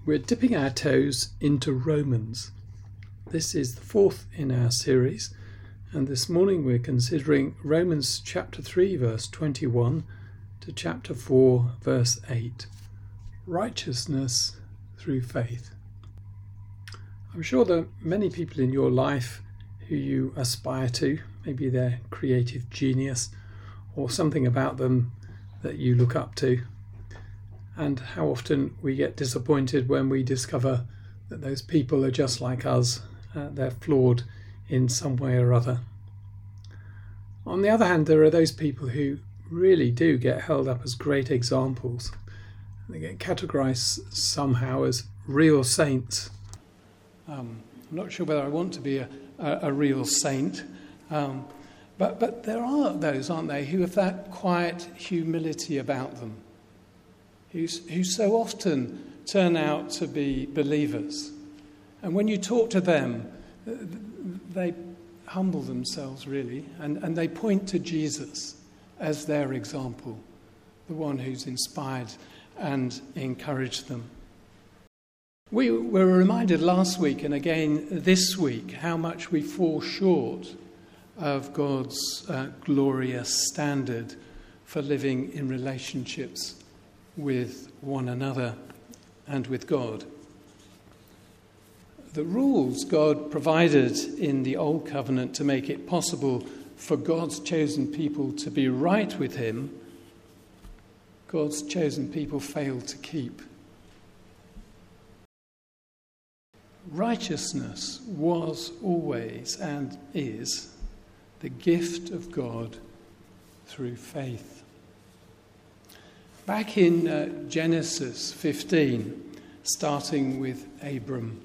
We're dipping our toes into Romans. This is the fourth in our series, and this morning we're considering Romans chapter 3 verse 21 to chapter 4 verse 8. Righteousness through faith. I'm sure there are many people in your life who you aspire to, maybe their creative genius or something about them that you look up to. And how often we get disappointed when we discover that those people are just like us. They're flawed in some way or other. On the other hand, there are those people who really do get held up as great examples. They get categorized somehow as real saints. I'm not sure whether I want to be a real saint, but there are those, aren't they, who have that quiet humility about them, who so often turn out to be believers. And when you talk to them, they humble themselves really, and they point to Jesus as their example, the one who's inspired and encouraged them. We were reminded last week and again this week how much we fall short of God's glorious standard for living in relationships with one another and with God. The rules God provided in the Old Covenant to make it possible for God's chosen people to be right with Him, God's chosen people failed to keep. Righteousness was always and is the gift of God through faith. Back in Genesis 15, starting with Abram,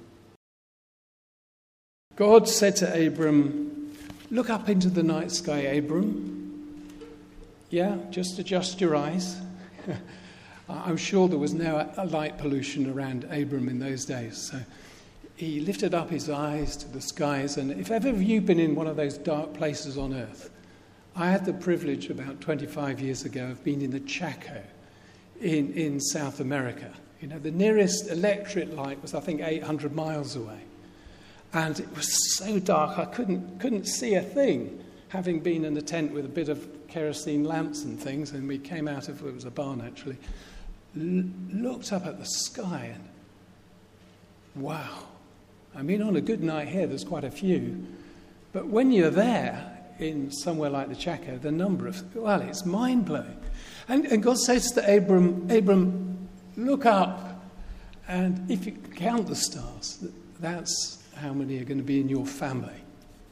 God said to Abram, "Look up into the night sky, Abram. Yeah, just adjust your eyes." I'm sure there was no light pollution around Abram in those days. So he lifted up his eyes to the skies, and if ever you've been in one of those dark places on earth, I had the privilege about 25 years ago of being in the Chaco in South America. You know, the nearest electric light was, I think, 800 miles away. And it was so dark I couldn't see a thing, having been in a tent with a bit of kerosene lamps and things, and we came out of, it was a barn actually, looked up at the sky and wow. I mean, on a good night here, there's quite a few. But when you're there, in somewhere like the Chaco, the number of, well, it's mind-blowing. And God says to Abram, look up, and if you count the stars, that's how many are going to be in your family.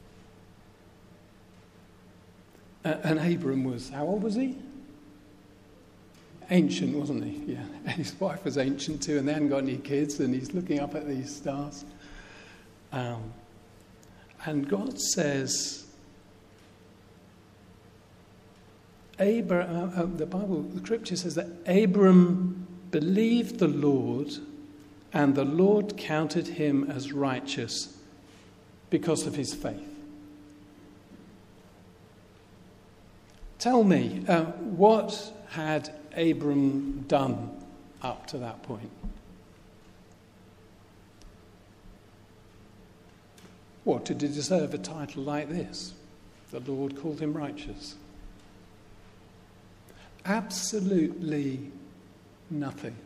And Abram was, how old was he? Ancient, wasn't he? Yeah. And his wife was ancient too, and they hadn't got any kids, and he's looking up at these stars. And God says, the scripture says that Abram believed the Lord, and the Lord counted him as righteous because of his faith. Tell me, what had Abram done up to that point? What, did he deserve a title like this? The Lord called him righteous. Absolutely nothing.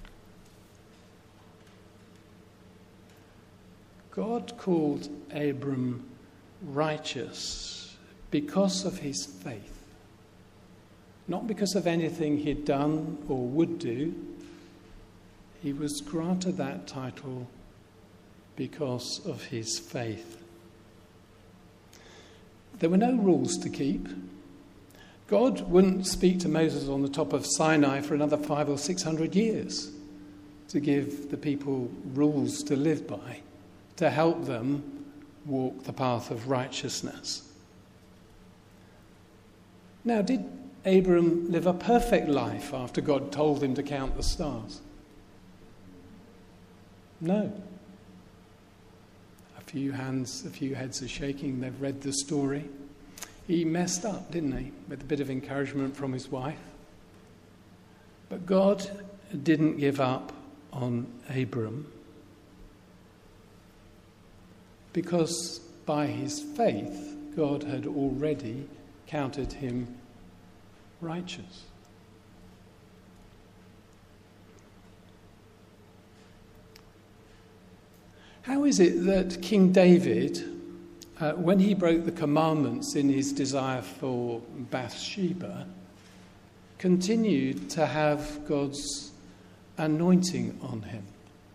God called Abram righteous because of his faith. Not because of anything he'd done or would do. He was granted that title because of his faith. There were no rules to keep. God wouldn't speak to Moses on the top of Sinai for another 500 or 600 years to give the people rules to live by, to help them walk the path of righteousness. Now, did Abram live a perfect life after God told him to count the stars? No. A few heads are shaking. They've read the story. He messed up, didn't he? With a bit of encouragement from his wife. But God didn't give up on Abram, because by his faith, God had already counted him righteous. How is it that King David, when he broke the commandments in his desire for Bathsheba, continued to have God's anointing on him?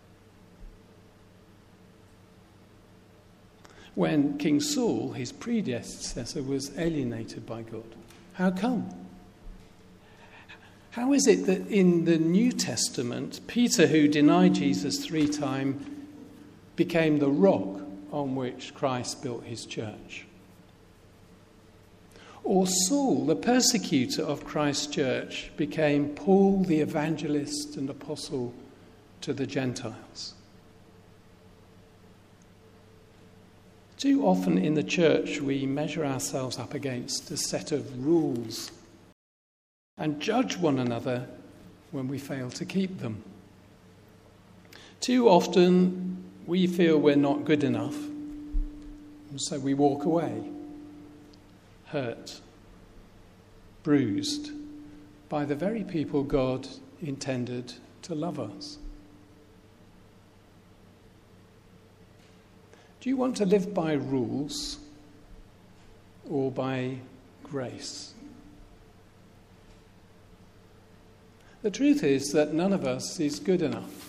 When King Saul, his predecessor, was alienated by God. How come? How is it that in the New Testament, Peter, who denied Jesus 3 times, became the rock on which Christ built his church? Or Saul, the persecutor of Christ's church, became Paul, the evangelist and apostle to the Gentiles? Too often in the church we measure ourselves up against a set of rules and judge one another when we fail to keep them. Too often we feel we're not good enough, and so we walk away, hurt, bruised by the very people God intended to love us. Do you want to live by rules or by grace? The truth is that none of us is good enough.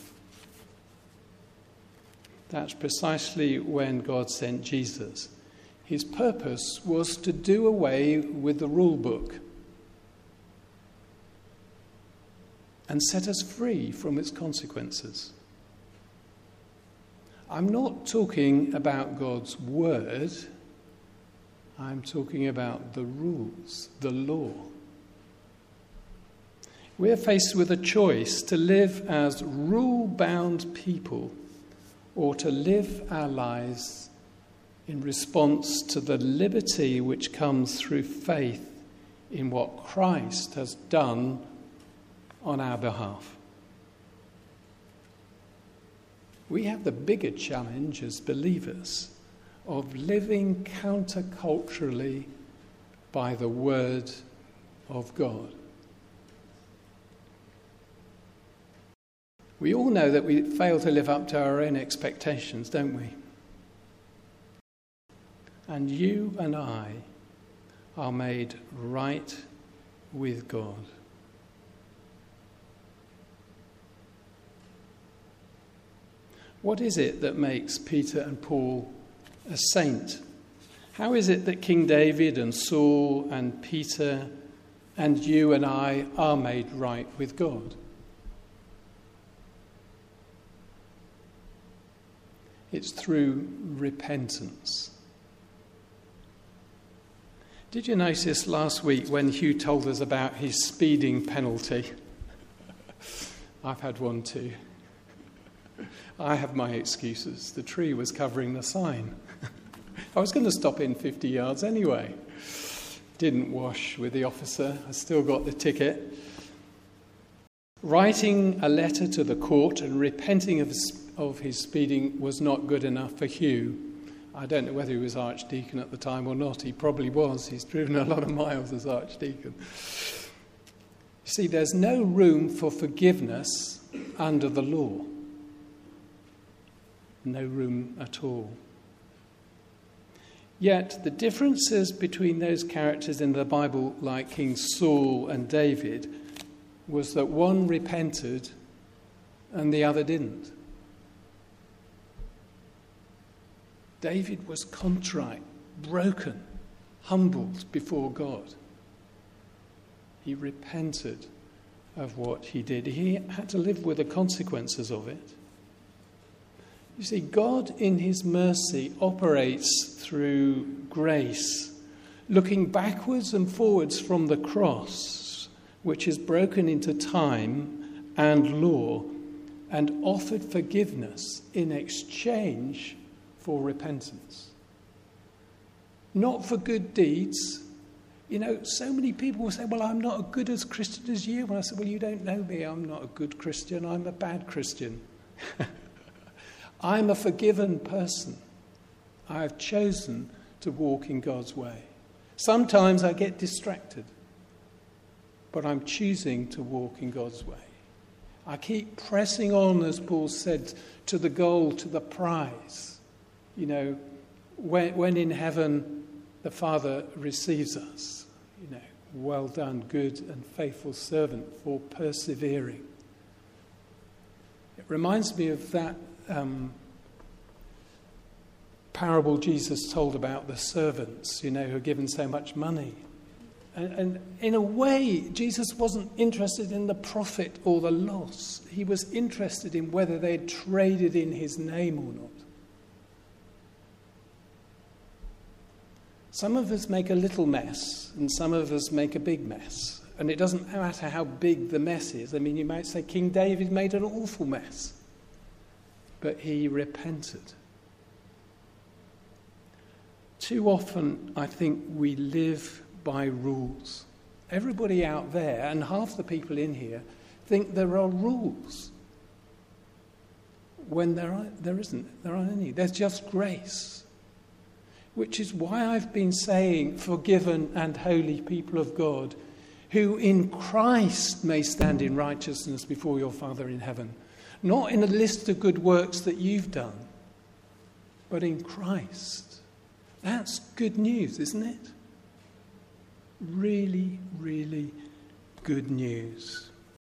That's precisely when God sent Jesus. His purpose was to do away with the rule book and set us free from its consequences. I'm not talking about God's word. I'm talking about the rules, the law. We're faced with a choice to live as rule-bound people or to live our lives in response to the liberty which comes through faith in what Christ has done on our behalf. We have the bigger challenge as believers of living counterculturally by the word of God. We all know that we fail to live up to our own expectations, don't we? And you and I are made right with God. What is it that makes Peter and Paul a saint? How is it that King David and Saul and Peter and you and I are made right with God? It's through repentance. Did you notice last week when Hugh told us about his speeding penalty? I've had one too. I have my excuses. The tree was covering the sign. I was going to stop in 50 yards anyway. Didn't wash with the officer. I still got the ticket. Writing a letter to the court and repenting of his speeding was not good enough for Hugh. I don't know whether he was archdeacon at the time or not. He probably was. He's driven a lot of miles as archdeacon. You see, there's no room for forgiveness under the law. No room at all. Yet the differences between those characters in the Bible, like King Saul and David, was that one repented and the other didn't. David was contrite, broken, humbled before God. He repented of what he did. He had to live with the consequences of it. You see, God in his mercy operates through grace, looking backwards and forwards from the cross, which is broken into time and law, and offered forgiveness in exchange for repentance. Not for good deeds, You know, so many people will say, well, I'm not as good as Christian as you. And I said, well, you don't know me. I'm not a good Christian. I'm a bad Christian. I'm a forgiven person. I have chosen to walk in God's way. Sometimes I get distracted, but I'm choosing to walk in God's way. I keep pressing on, as Paul said, to the goal, to the prize. You know, when in heaven the Father receives us, you know, well done, good and faithful servant, for persevering. It reminds me of that parable Jesus told about the servants, you know, who are given so much money. And in a way, Jesus wasn't interested in the profit or the loss. He was interested in whether they had traded in his name or not. Some of us make a little mess, and some of us make a big mess. And it doesn't matter how big the mess is. I mean, you might say King David made an awful mess, but he repented. Too often, I think we live by rules. Everybody out there, and half the people in here, think there are rules when there isn't. There aren't any. There's just grace. Which is why I've been saying forgiven and holy people of God, who in Christ may stand in righteousness before your Father in heaven. Not in a list of good works that you've done, but in Christ. That's good news, isn't it? Really, really good news.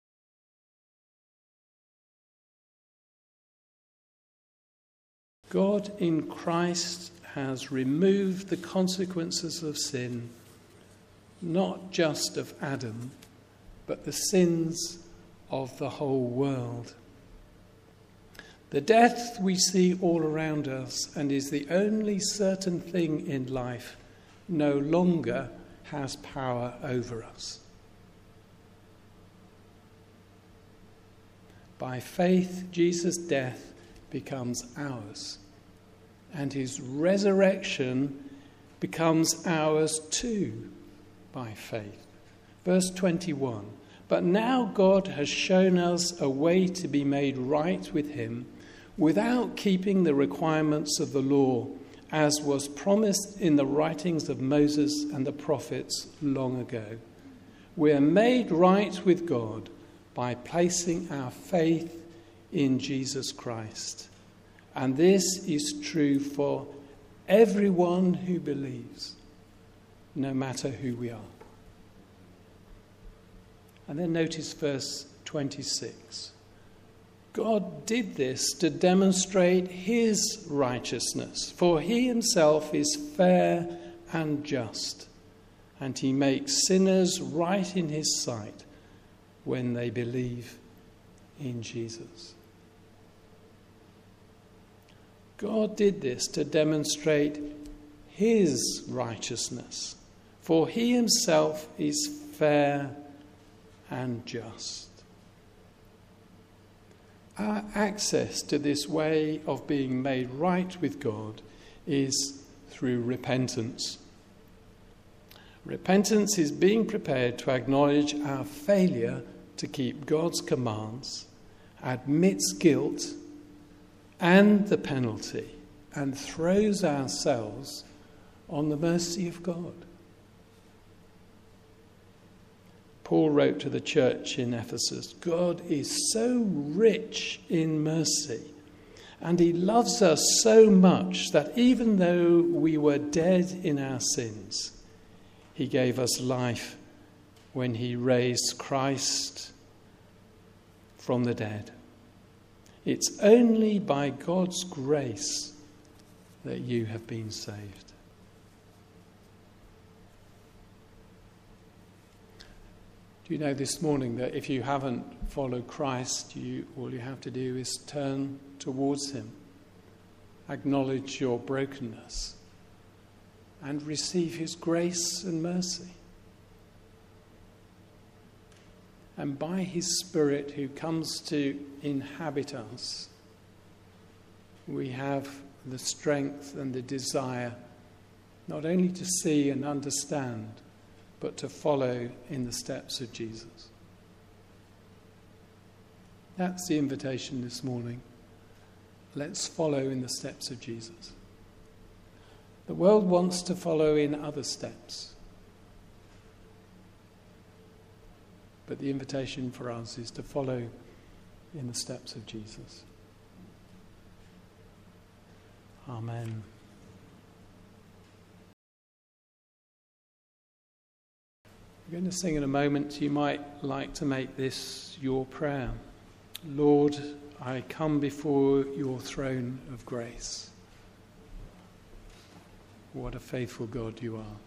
God in Christ has removed the consequences of sin, not just of Adam, but the sins of the whole world. The death we see all around us and is the only certain thing in life no longer has power over us. By faith, Jesus' death becomes ours, and his resurrection becomes ours too by faith. Verse 21, but now God has shown us a way to be made right with him without keeping the requirements of the law, as was promised in the writings of Moses and the prophets long ago. We are made right with God by placing our faith in Jesus Christ. And this is true for everyone who believes, no matter who we are. And then notice verse 26. God did this to demonstrate his righteousness, for he himself is fair and just, and he makes sinners right in his sight when they believe in Jesus. God did this to demonstrate his righteousness, for he himself is fair and just. Our access to this way of being made right with God is through repentance. Repentance is being prepared to acknowledge our failure to keep God's commands, admits guilt and the penalty, and throws ourselves on the mercy of God. Paul wrote to the church in Ephesus, God is so rich in mercy, and he loves us so much that even though we were dead in our sins, he gave us life when he raised Christ from the dead. It's only by God's grace that you have been saved. Do you know this morning that if you haven't followed Christ, all you have to do is turn towards him, acknowledge your brokenness, and receive his grace and mercy. And by his Spirit who comes to inhabit us, we have the strength and the desire not only to see and understand, but to follow in the steps of Jesus. That's the invitation this morning. Let's follow in the steps of Jesus. The world wants to follow in other steps. But the invitation for us is to follow in the steps of Jesus. Amen. We're going to sing in a moment. You might like to make this your prayer. Lord, I come before your throne of grace. What a faithful God you are.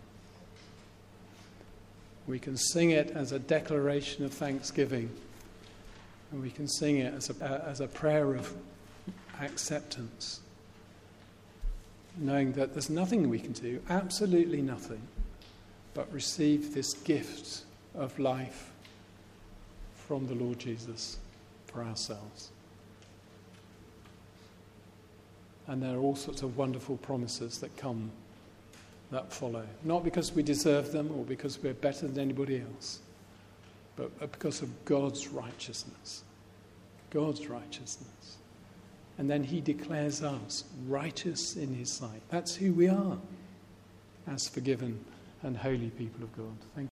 We can sing it as a declaration of thanksgiving, and we can sing it as a prayer of acceptance, knowing that there's nothing we can do, absolutely nothing, but receive this gift of life from the Lord Jesus for ourselves. And there are all sorts of wonderful promises that come, that follow. Not because we deserve them or because we're better than anybody else, but because of God's righteousness. God's righteousness. And then he declares us righteous in his sight. That's who we are as forgiven and holy people of God. Thank you.